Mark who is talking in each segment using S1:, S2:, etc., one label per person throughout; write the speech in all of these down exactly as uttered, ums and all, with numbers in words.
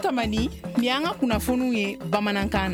S1: Tamani ni an ka kunnafoniw ye bamanankan na.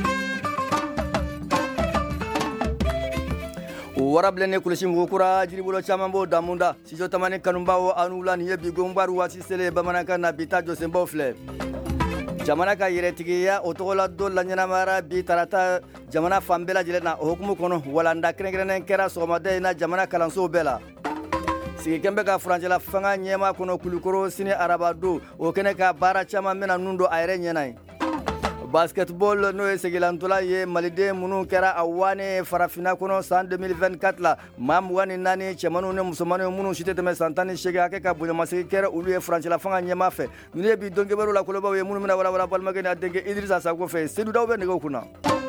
S2: Warabilen kulusi mukura jiribolo caman b'o damunda Studio Tamani kanubaw anu la nin ye bi gonbaru waati sele bamanankan na bi ta jɔsenbaw filɛ. Jamana ka yɛrɛtigiya o tɔgɔ la don la ɲɛnamara bi tarata jamana fan bɛɛ lajɛlen na o hukumu kɔnɔ walanda kɛrɛnkɛrɛnnen kɛra sɔgɔmada in na jamana kalansow bɛɛ la. Sigikɛn bɛ ka furancɛla fanga ɲɛma kɔnɔ Kulikoro sini araba don o kɛnɛ ka baara caman bɛna nun don a yɛrɛ ɲɛna ye. Basketball n'o ye segilantola ye maliden minnu kɛra a wane farafina kɔnɔ san deux mille vingt-quatre la maa mugan ni naani cɛmanninw ni musomanninw minnu si tɛ tɛmɛ san tan ni seegin hakɛ ka bonyamasegin kɛra olu ye furancɛla fanga ɲɛma fɛ. Ninnu ye bi dɔnkɛbɛrɛw la kolobaw ye minnu bɛna walawala balimakɛ ni a denkɛ Idrissa Sako fɛ Seydou Daw bɛ nɛgɛw kunna.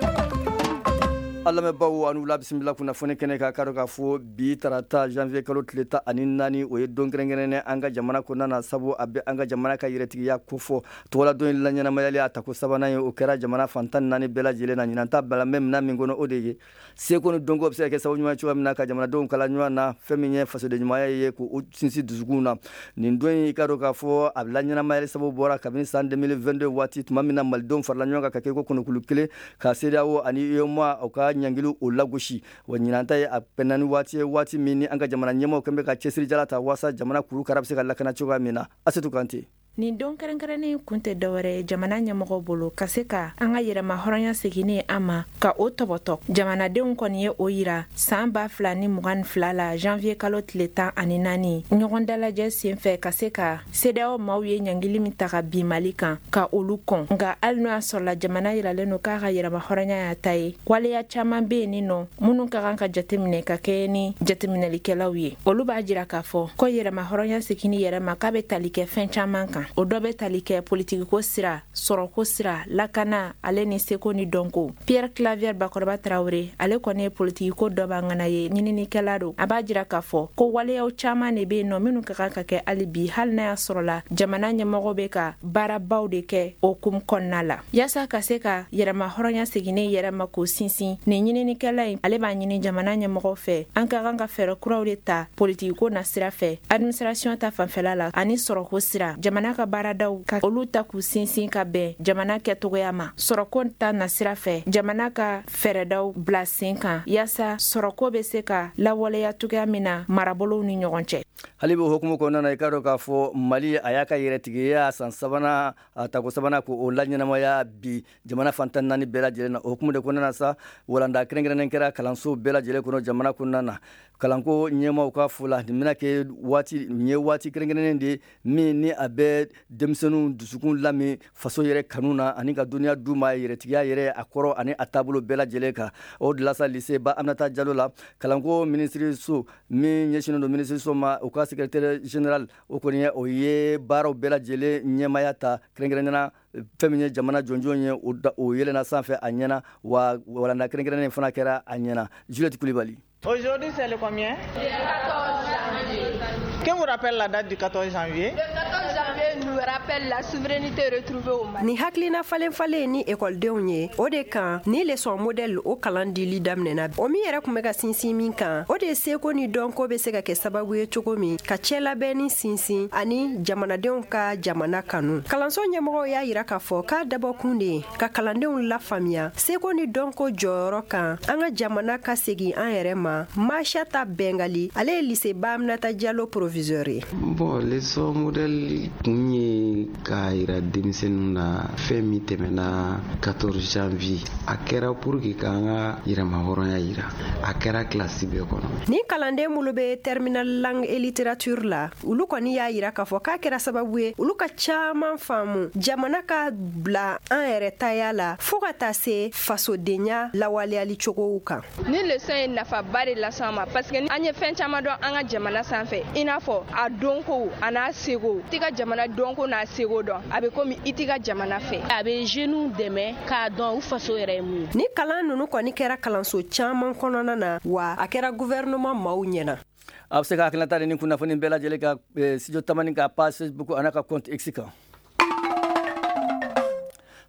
S2: Alamɛbaw anu la bisimila kunnafoni kɛnɛ ka karo ka fɔ bi tarata janvier kalo tile tan ani naani o ye don kɛrɛnkɛrɛnnen an ka jamana kɔnɔna na sabu a bɛ an ka jamana ka yɛrɛtigiya kofɔ tɔgɔla don la ɲɛnamayali a tako sabanan ye o kɛra jamana fantan naani bɛɛ lajɛlen na ɲinan ta bala mɛ mina min kɔnɔ o de ye seko ni dɔnko bɛ se ka kɛ sababu ɲuman cogoya min na ka jamanadenw kala ɲɔgɔn na fɛn min ye fasoden ɲumanya ye k'o sinsin dusukun na nin don in i ka dɔn k'a fɔ a la ɲɛnamayali sababu bɔra kabini san deux mille vingt-deux waati tuma min na malidenw farala ɲɔgɔn kan ka kɛ ko kɔnɔkulu kelen ka C E D E A O ani U E M O A o ka ɲangili o la gosi wa ɲinanta ye a pɛnna ni waati ye waati min ni an ka jamana ɲɛmaw kɛn bɛ ka cɛsiri jala ta waasa jamana kurukara bɛ se ka lakana cogoya min na Asetu Kante.
S3: Nin don kɛrɛnkɛrɛnnen kun tɛ dɔwɛrɛ jamana ɲɛmɔgɔ bolo ka se ka an ka yɛrɛma hɔrɔnya seginne an ma ka o tɔbɔtɔ jamanadenw kɔni ye o yira san ba fila ni mugan ni fila la janvier kalo tile tan ani naani ɲɔgɔn dalajɛ senfɛ ka se ka C E D E A O maaw ye ɲangili min ta ka bin Mali kan ka olu kɔn nka hali n'o y'a sɔrɔla jamana yiralen don k'a ka yɛrɛma hɔrɔnya y'a ta ye waleya caman bɛ yen nin nɔ minnu ka kan ka jateminɛ ka kɛ ni jateminɛlikɛlaw ye olu b'a jira k'a fɔ ko yɛrɛma hɔrɔnya seginni yɛrɛ ma k'a bɛ tali kɛ fɛn caman kan o dɔ bɛ tali kɛ politikiko sira sɔrɔko sira lakana ale ni seko ni dɔnko Pierre Claver Bakɔrɔba Traoré ale kɔni ye politikiko dɔ b'an ŋana ye ɲininikɛla don a b'a jira k'a fɔ ko waleyaw caman de bɛ yen nɔ minnu ka kan ka kɛ hali bi hali n'a y'a sɔrɔla jamana ɲɛmɔgɔ bɛ ka baarabaw de kɛ o hukumu kɔnɔna la yaasa ka se ka yɛrɛma hɔrɔnya seginnen yɛrɛ ma k'o sinsin nin ɲininikɛla in ale b'a ɲini jamana ɲɛmɔgɔ fɛ an ka kan ka fɛɛrɛ kuraw de ta politikiko na sira fɛ administration ta fanfɛla la ani sɔrɔko sira jamana ka baara ka olu ta k'u sinsin ka bɛn jamana kɛtogoya ma sɔrɔko ta na sira fɛ jamana ka fɛɛrɛdaw bila sen kan yaasa sɔrɔko bɛ se ka lawaleya cogoya min na marabolow ni ɲɔgɔn cɛ.
S2: Hali b'o hukumu kɔnɔna na i ka dɔn k'a fɔ Mali a y'a ka yɛrɛtigiya san sabanan a tako sabanan k'o la ɲɛnamaya bi jamana fantan naani bɛɛ lajɛlen na o hukumu de kɔnɔna na sa walanda kɛrɛnkɛrɛnnen kɛra kalanso bɛɛ lajɛlen kɔnɔ jamana kɔnɔna na kalanko ɲɛmaw ka fo la nin bɛna kɛ waati nin ye waati kɛrɛnkɛrɛnnen de min ni a bɛ denmisɛnninw dusukun lami faso yɛrɛ kanu na ani ka duniya d'u ma yɛrɛtigiya yɛrɛ a kɔrɔ ani a taabolo bɛɛ lajɛlen kan o de la sa lycée Ba Aminata Diallo la kalanko ministre so min ɲɛsinnen don ministre so ma o ka secrétaire général o kɔni ye o ye baaraw bɛɛ lajɛlen ɲɛmaya ta kɛrɛnkɛrɛnnena fɛn min ye jamana jɔnjɔn ye o yɛlɛnna sanfɛ a ɲɛna wa walanda kɛrɛnkɛrɛnnen fana kɛra a ɲɛna Juliette Koulibaly.
S4: Aujourd'hui, c'est le combien? Le quatorze janvier. Qui vous rappelle la date du quatorze janvier? Le quatorze janvier nous rappelle la souveraineté retrouvée au Mali.
S5: Ni hakilina falen falen ni ekɔlidenw ye o de kan ni leçon modèle o kalan dili daminɛna o min yɛrɛ kun bɛ ka sinsin min kan o de ye seko ni dɔnko bɛ se ka kɛ sababu ye cogo min ka cɛ labɛn ni sinsin ani jamanadenw ka jamana kanu kalanso ɲɛmɔgɔw y'a yira k'a fɔ k'a dabɔkun de ye ka kalandenw lafaamuya seko ni dɔnko jɔyɔrɔ kan an ka jamana ka segin an yɛrɛ ma Machata Bengali ale ye lycée Ba Aminata Diallo proviseur ye.
S6: Bon, leçon modèle kun ye k'a yira denmisɛnninw na fɛn min tɛmɛna quatorze janvier a kɛra pour que k'an ka yɛrɛma hɔrɔnya yira a kɛra kilasi bɛɛ kɔnɔ.
S5: Ni kalanden minnu bɛ terminal langue et littérature la olu kɔni y'a yira k'a fɔ k'a kɛra sababu ye olu ka caman faamu jamana ka bila an yɛrɛ taya la fo ka taa se fasodenya lawaleyali cogow kan.
S7: Ni leçon ye nafaba de las'an ma parce que an ye fɛn caman dɔn an ka jamana sanfɛ i n'a fɔ a dɔnko a n'a seko i t'i ka jamana dɔnko n'a seko dɔn a bɛ komi i t'i ka jamana fɛ a bɛ jeunes dɛmɛ k'a dɔn u faso yɛrɛ ye mun ye.
S5: Ni kalan ninnu kɔni kɛra kalanso caman kɔnɔna na wa a kɛra gouvernement maaw ɲɛna.
S2: A bɛ se ka hakilinata ni kunnafoni bɛɛ lajɛlen ka Studio Tamani ka page Facebook an'a ka compte X kan.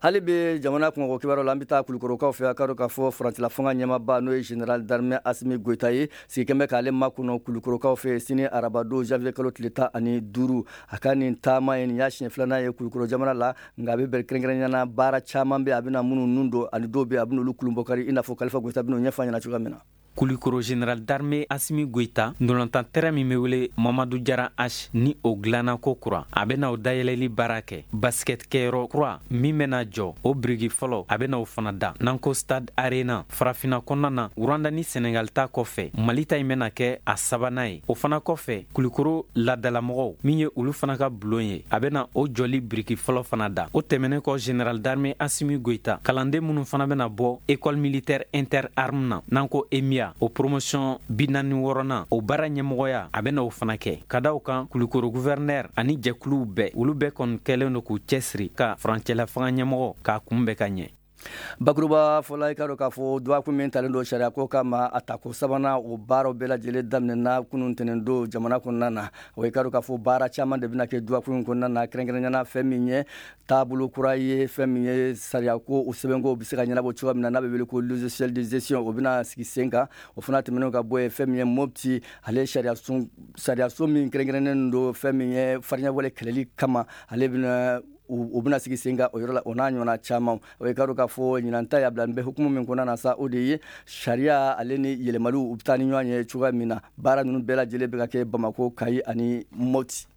S2: hali be jamana kungo kibaro lambita kulukorokaw fe akaro ka fo frantila fonga nyamaba no general d'armée Assimi Goïta ye sikembe kale makuno kulukorokaw fe sini arabado janvier kalo tleta ani duru akani tama en yashin flana ye kulukoro jamana la ngabe ber krengrenya bara chamambe abina munu nundo ani dobe abinu lukulumbokari ina fo Khalifa Goïta bino nyafanya na chugamena
S8: Kulikoro général d'armée Assimi Goïta ndolontan tera mi mewele Mamadou Diarra H ni o glana ko kura abena o dayeleli barake basket kero kura mi mena jo o brigi folo abena o fanada nanko stade arena farafina konana uranda ni Senegal ta kofe malita imena ke a sabanaye o fana kofe Kulikoro ladala mogo minye ulu fana ka blonye abena o joli brigi folo fanada o temene ko général d'armée Assimi Goïta kalande munu fana bena bo école militaire inter armna nanko emia o promotion binani worona o bara ɲɛmɔgɔya a bena o fana kɛ ka daw kan Kulikoro gouverneur ani jɛkuluw bɛɛ olu bɛɛ kɔni kɛlen do k'u cɛsiri ka furancɛla fanga ɲɛmɔgɔ k'a kunbɛ ka ɲɛ
S2: bakuruba fɔla i ka dɔ k'a fɔ duwaku min talen do sariya ko kama a tako sabana o baaraw bɛɛ lajɛlen daminɛna kunun tɛnɛn do jamana kɔnɔna na o i ka dɔ k'a fɔ baara caman de bena kɛ duwaku in kɔnɔna na kɛrɛnkɛrɛnyana fɛn min ye taabolo kura ye fɛn min ye sariya ko o sɛbɛnko o be se ka ɲɛnabɔ cogoya min na n'a bɛ wele ko logiciel de gestion o bena sigi sen kan o fana tɛmɛnen ka bɔ ye fɛn min ye Mopti ale sariyaso min kɛrɛnkɛrɛnnen do fɛn min ye fariɲɛwale kɛlɛli kama ale bena o bena sigi sen kan o yɔrɔ la o n'a ɲɔgɔnna caman o ye ka dɔ k'a fɔ ɲinanta y'a bila n bɛ hukumu min kɔnɔna na sa o de ye sariya ale ni yɛlɛmaliw u be taa ni ɲɔgɔn ye cogoya min na baara ninnu bɛɛ lajɛlen bɛ ka kɛ Bamako, Kayi ani Mopti.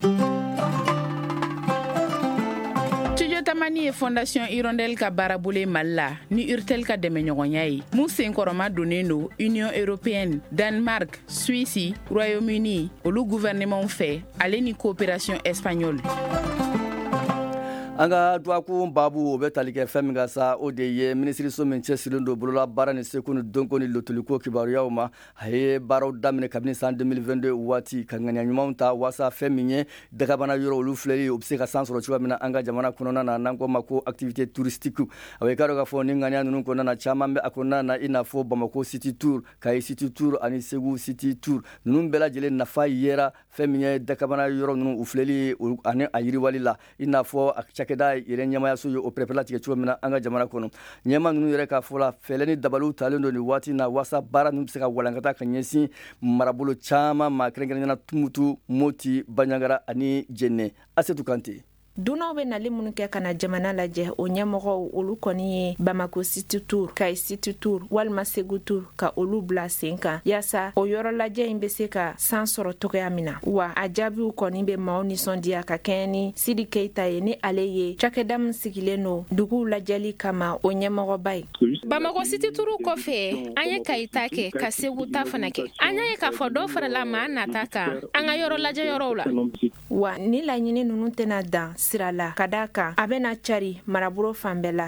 S1: Studio Tamani ye Fondation Hirondelle ka baarabolo Mali la ni Urtel ka dɛmɛɲɔgɔnya ye mun senkɔrɔma donnen do Union Européenne, Danemark, Suisse, Royaume-Uni olu gouvernement fɛ ale ni coopération espagnole.
S2: an ka duwaku babu o bɛ tali kɛ fɛn min ka sa o de ye minisiriso min cɛsirilen do bolola baara ni seko ni dɔnko ni lotoliko kibaruyaw ma a ye baaraw daminɛ kabini san deux mille vingt-deux waati ka ŋaniya ɲumanw ta waasa fɛn min ye dagabana yɔrɔ olu filɛli o be se ka san sɔrɔ cogoya min na an ka jamana kɔnɔna na n'an ko ma ko activité touristique a bɛ ka dɔ k'a fɔ ni ŋaniya ninnu kɔnɔna na caman bɛ a kɔnɔna na i n'a fɔ Bamako city tour, Kayi city tour ani Segu city tour ninnu bɛɛ lajɛlen nafa yera fɛn min ye dagabana yɔrɔ ninnu u filɛli ani a yiriwali la i n'a fɔ a cakɛda yɛrɛ ɲɛmayaso ye o pɛrɛpɛrɛ latigɛ cogo min na an ka jamana kɔnɔ ɲɛma ninnu yɛrɛ k'a fɔ la fɛlɛ ni dabaliw talen do nin waati na waasa baara ninnu be se ka walankata ka ɲɛsin marabolo caman ma kɛrɛnkɛrɛnyana Tumutu, Moti, Banɲagara ani Jɛnɛ. Asetu Kante.
S3: Dunaw be nali minnu kɛ ka na jamana lajɛ o ɲɛmɔgɔw olu kɔni ye Bamako city tour, Kayi city tour walima Segu tour ka olu bila sen kan yaasa o yɔrɔ lajɛ in be se ka san sɔrɔ togoya min na wa a jaabiw kɔni be maaw nisɔndiya ka kɛɲɛ ni Sidi Keita ye ni ale ye cakɛda min sigilen no duguw lajɛli kama o ɲɛmɔgɔba ye.
S9: Bamako city tour kɔfɛ an ye Kayi ta kɛ ka Segu ta fana kɛ an y'a ye k'a fɔ dɔw farala maa nata kan an ka yɔrɔ lajɛ yɔrɔw la
S3: wa ni laɲini ninnu tɛna dan sira la ka da kan a bɛna cari marabolo fan bɛɛ la.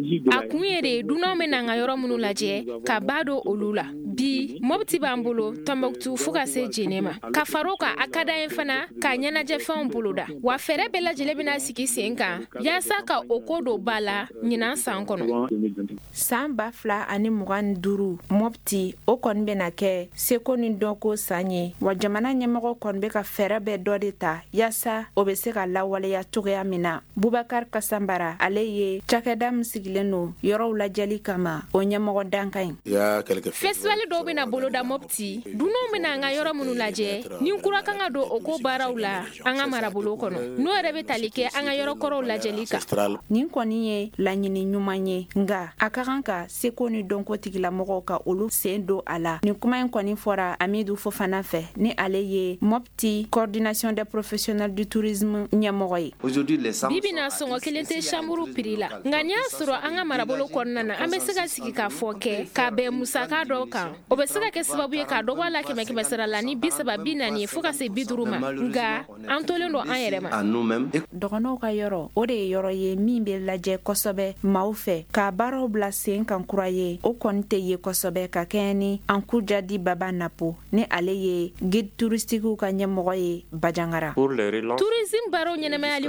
S9: A kun ye de dunaw bena an ka yɔrɔ minnu lajɛ ka ba do olu la bi Mopti b'an bolo Tombouctou fo ka se Jɛnɛ ma ka faro kan a ka da ye fana ka ɲɛnajɛ fɛnw boloda wa fɛrɛ bɛɛ lajɛlen bena sigi sen kan yaasa ka o ko do ba la ɲinan san kɔnɔ.
S3: San ba fila ani mugan ni duuru Mopti o kɔni bena kɛ seko ni dɔnko san ye wa jamana ɲɛmɔgɔ kɔni be ka fɛrɛ bɛɛ dɔ de ta yaasa o be se ka lawaleya cogoya min na. Bubakar Kasanbara ale ye cakɛda min sigilen no yɔrɔw lajɛli kama o ɲɛmɔgɔ dankan ye.
S9: Festival dɔw bena boloda Mopti dunuw bena an ka yɔrɔ minnu lajɛ ni kura kan ka don o ko baaraw la an ka marabolo kɔnɔ n'o yɛrɛ be tali kɛ an ka yɔrɔ kɔrɔw lajɛli kan.
S3: Nin kɔni ye laɲini ɲuman ye nga a ka kan ka seko ni dɔnko tigilamɔgɔw ka olu sen don a la. Nin kuma in kɔni fɔra Amidu Fofana fɛ ni ale ye Mopti coordination des professionnels du tourisme ɲɛmɔgɔ ye.
S9: Bibina sɔngɔ kelen tɛ chambre prix la nka n'i y'a sɔrɔ an ka marabolo kɔnɔna na an bɛ se ka sigi k'a fɔ kɛ k'a bɛn musaka dɔw kan o bɛ se ka kɛ sababu ye k'a dɔgɔ a la kɛmɛ kɛmɛ sara la ni bi saba bi naani ye fo ka se bi duuru ma nka an tolen don an yɛrɛ ma.
S3: Dɔgɔnɔw ka yɔrɔ o de ye yɔrɔ ye min bɛ lajɛ kosɛbɛ maaw fɛ k'a baaraw bila sen kan kura ye o kɔni tɛ ye kosɛbɛ ka kɛɲɛ ni Ankujadi Baba Napo ni ale ye guide touristique ka ɲɛmɔgɔ ye Bajangara.
S9: Tourisme baaraw ɲɛnɛmayali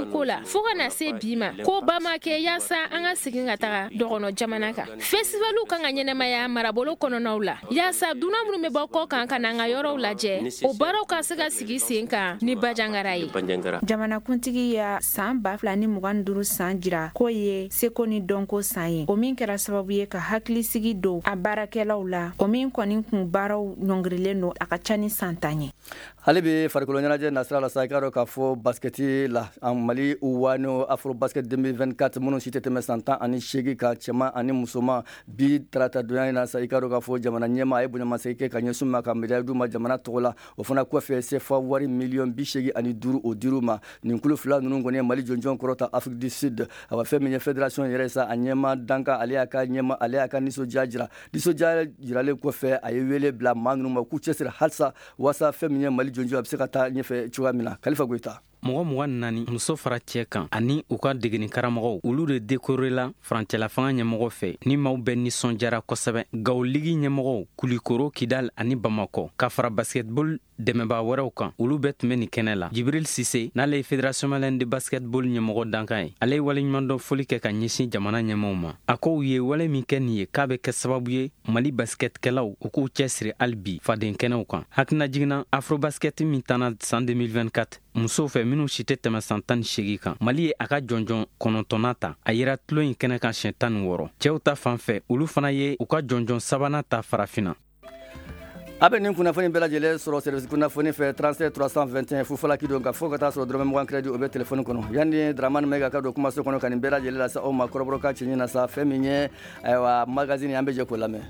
S9: ko la fo kana se bi ma ko ba ma kɛ yaasa an ka segin ka taga dɔgɔnɔ jamana kan festivalu kan ka ɲɛnɛmaya marabolo kɔnɔnaw la yaasa dunan minnu bɛ bɔ kɔ kan ka na an ka yɔrɔw lajɛ o baaraw ka se ka sigi sen kan ni bajangara ye.
S3: jamanakuntigi ya san ba fila ni mugan duuru san jira k'o ye seko ni dɔnko san ye o min kɛra sababu ye ka hakilisigi don a baarakɛlaw la o min kɔni kun baaraw ɲɔngirilen don a ka ca ni san tan ye.
S2: hali bi farikolo ɲɛnajɛ nasira la sa i k'a dɔn k'a fɔ basketi la mali wano afro basket deux mille vingt-quatre minnu si tɛ tɛmɛ san tan ani seegin ka cɛman ani musoman bi tarata donya in na sa i k'a dɔn k'a fɔ jamana ɲɛma a ye bonyamasegin kɛ ka ɲɛsin ma ka médaille d'u ma jamana tɔgɔ la o fana kɔfɛ sefa wari miliyɔn bi seegin ani duuru o dir'u ma nin kulu fila ninnu kɔni ye mali jɔnjɔn kɔrɔta afrique du sud a wa fɛn min ye fédération yɛrɛ sa a ɲɛma danka ale y'a ka ɲɛma ale y'a ka nisɔndiya jira nisɔndiya jiralen kɔfɛ a ye wele bila maa ninnu ma k'u cɛsiri halisa waasa fɛn min ye mali jɔnjɔn a bɛ se ka taa ɲɛfɛ cogoya min na kalifa goyita.
S8: mɔgɔ mugan naani muso fara cɛ kan ani u ka degeni karamɔgɔw olu de dekorela farancɛla fanga ɲɛmɔgɔ fɛ ni maaw bɛ nisɔndiyara kosɛbɛ gawo ligi ɲɛmɔgɔw kulikoro kidal ani bamakɔ ka fara basketball dɛmɛbaa wɛrɛw kan olu bɛɛ tun bɛ nin kɛnɛ la jibril sise n'ale ye fédération malienne de basketball ɲɛmɔgɔ dankan ye ale ye waleɲumandɔn foli kɛ ka ɲɛsin jamana ɲɛmɔgɔw ma a ko u ye wale min kɛ nin ye k'a bɛ kɛ sababu ye mali basketkɛlaw u k'u cɛsiri hali bi faden kɛnɛw kan hakilina jiginna afrobasket min tanna san deux mille vingt-quatre musow fɛ minnu si tɛ tɛmɛ san tan ni seegin kan mali ye a ka jɔnjɔn kɔnɔntɔnna ta a yira tulo in kɛnɛ kan siɲɛ tan ni wɔɔrɔ cɛw ta fan fɛ olu fana ye u ka jɔnjɔn sabanan ta farafina.
S2: a bɛ nin kunnafoni bɛɛ lajɛlen sɔrɔ service kunnafoni fɛ trente-sept trois cent vingt et un fufalaki don ka fɔ ka taa sɔrɔ dɔrɔmɛ mugan crédit o bɛ telefoni kɔnɔ yanni dramani mɛga ka don kumaso kɔnɔ ka nin bɛɛ lajɛlen lase aw ma kɔrɔbɔrɔ ka cɛɲi na sa fɛn min ye ayiwa magazine an bɛ jɛ k'o lamɛn.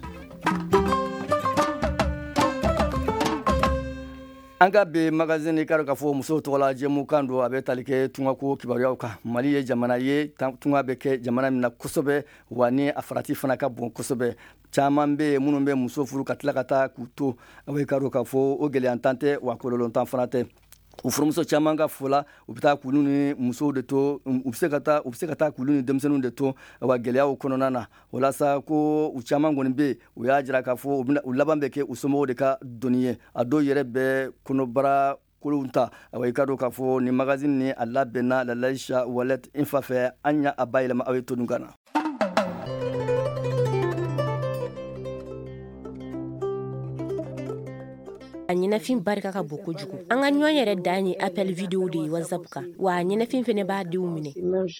S2: an ka bi magazine i k'a dɔn k'a fɔ musow tɔgɔ la jɛmukan don a bɛ tali kɛ tungako kibaruyaw kan mali ye jamana ye tunga bɛ kɛ jamana min na kosɛbɛ wa ni a farati fana ka bon kosɛbɛ caman bɛ yen minnu bɛ muso furu ka tila ka taa k'u to a bɛ i k'a dɔn k'a fɔ o gɛlɛyantan tɛ wa kɔlɔlɔntan fana tɛ u furumuso caman ka fola u bɛ taa kulu ni musow de to u bɛ se ka taa u bɛ se ka taa kulu ni denmisɛnninw de to wa gɛlɛyaw kɔnɔna na walasa ko u caman kɔni bɛ yen u y'a jira k'a fɔ u bɛna u laban bɛ kɛ u somɔgɔw de ka doni ye a dɔw yɛrɛ bɛ kɔnɔbara kolon ta awa i ka dɔn k'a fɔ ni magazine ni a labɛnna Lalaisha Wallet Infa fɛ an y'a bayɛlɛma aw ye to dun ka na.
S10: a ɲɛnafin barika ka bon kojugu an ka ɲɔgɔn yɛrɛ dan ye appel video de ye whatsapp kan wa a ɲɛnafin fɛnɛ b'a denw minɛ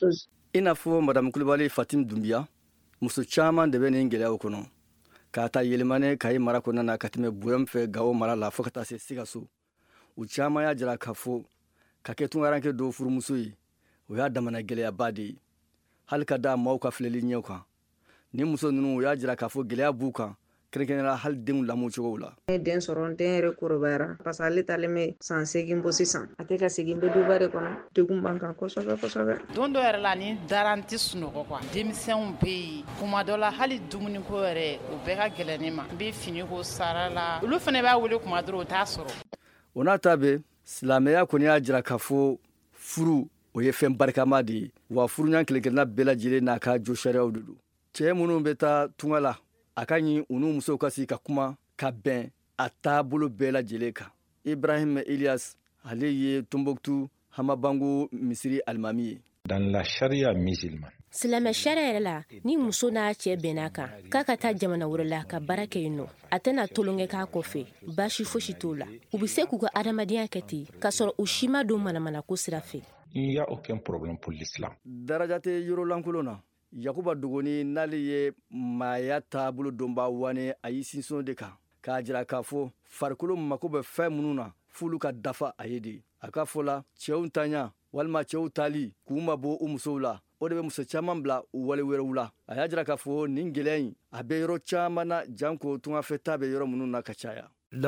S2: i n'a fɔ madame Kulibali Fatim Dumbiya muso caman de bɛ nin gɛlɛyaw kɔnɔ k'a ta yɛlɛmane Kayi mara kɔnɔna na ka tɛmɛ Boyam fɛ Gawo mara la fo ka taa se Sikaso u caman y'a jira k'a fɔ ka kɛ tungaranke dɔw furumuso ye o y'a damana gɛlɛyaba de ye hali ka da maaw ka filɛli ɲɛw kan ni muso ninnu u y'a jira k'a fɔ gɛlɛya b'u kan kɛrɛnkɛrɛnnenya hali denw lamɔ cogow la.
S11: Ne den sɔrɔ n den yɛrɛ kɔrɔbayara parce que ale talen bɛ san seegin bɔ sisan a tɛ ka segin bɛ duba de kɔnɔ degun b'an kan kosɛbɛ kosɛbɛ.
S12: don dɔ yɛrɛ la ni dara n tɛ sunɔgɔ kuwa denmisɛnw bɛ yen kuma dɔ la hali dumuni ko yɛrɛ o bɛɛ ka gɛlɛn ne ma n bɛ fini ko sara la olu fana b'a wele kuma dɔrɔn o t'a sɔrɔ.
S2: o n'a ta bɛ silamɛya kɔni y'a jira k'a fɔ furu o ye fɛn barikama de ye wa furuɲa kelenkelenna bɛɛ lajɛlen n'a ka jo sariyaw de don cɛ minnu bɛ taa tunga la a ka ɲi u n'u musow ka sigi ka kuma ka bɛn a taabolo bɛɛ lajɛlen kan Ibrahim Elias ale ye Tombouctou Hamabangu misiri alimami ye.
S13: dans la charia musulmane
S10: silamɛ sariya yɛrɛ la ni muso n'a cɛ bɛnna kan k'a ka taa jamana wɛrɛ la ka baara kɛ yen nɔ a tɛna tolonkɛ k'a kɔfɛ baasi fosi t'o la u bɛ se k'u ka adamadenya kɛ ten k'a sɔrɔ u si ma don manamana ko sira fɛ.
S13: il y a aucun problème pour l'islam.
S2: daraja tɛ yɔrɔ lankolon na Yakuba Dogoni n'ale ye maaya taabolo dɔnba wane a y'i sinsin de kan k'a jira k'a fɔ farikolo mako bɛ fɛn minnu na f'olu ka dafa a ye de a ka fɔ la cɛw tanya walima cɛw tali k'u mabɔ u musow la o de bɛ muso caman bila u wale wɛrɛw la a y'a jira k'a fɔ nin gɛlɛya in a bɛ yɔrɔ caman na janko tungafɛta bɛ yɔrɔ minnu na ka caya.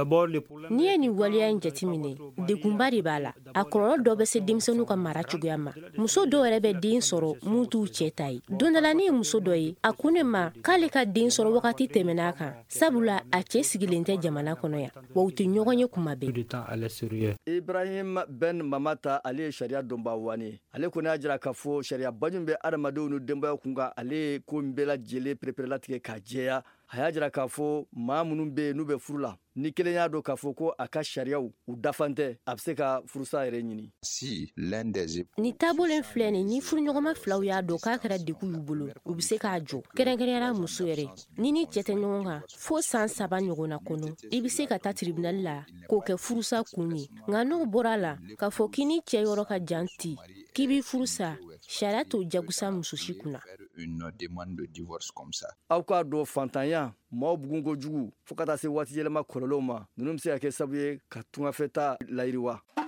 S10: n'i ye nin waleya in jateminɛ degunba de b'a la a kɔlɔlɔ dɔ bɛ se denmisɛnninw ka mara cogoya ma muso dɔw yɛrɛ bɛ den sɔrɔ mun t'u cɛ ta ye don dɔ la ne ye muso dɔ ye a ko ne ma k'ale ka den sɔrɔ wagati tɛmɛn'a kan sabula a cɛ sigilen tɛ jamana kɔnɔ yan wa u tɛ ɲɔgɔn ye kuma bɛɛ.
S2: Ibrahim Ben Mamata ale ye sariya dɔnba wane ale kɔni y'a jira k'a fɔ sariya baju bɛ adamadenw ni denbayaw kun kan ale ye ko bɛɛ lajɛlen pereperelatigɛ k'a jɛya a y'a jira k'a fɔ maa minnu be yen n'u bɛ furu la ni kelen y'a dɔn k'a fɔ ko a ka sariyaw u dafan tɛ a bɛ se ka furusa yɛrɛ ɲini.
S10: Si ni taabolo filɛ nin ni furuɲɔgɔnma filaw y'a dɔn k'a kɛra degun y'u bolo u bɛ se k'a jɔ kɛrɛnkɛrɛnyara muso yɛrɛ ni ni cɛ tɛ ɲɔgɔn kan fo san saba ɲɔgɔnna kɔnɔ i bɛ se ka taa tribunali la k'o kɛ furusa kun ye nka n'o bɔra la k'a fɔ k'i ni cɛ yɔrɔ ka jan ti k'i b'i furusa sariya t'o jagusa muso si kunna.
S2: aw k'a dɔn fantanya maaw bugun kojugu fo ka taa se waati yɛlɛma kɔlɔlɔw ma ninnu bɛ se ka kɛ sababu ye ka tungafɛta layiriwa.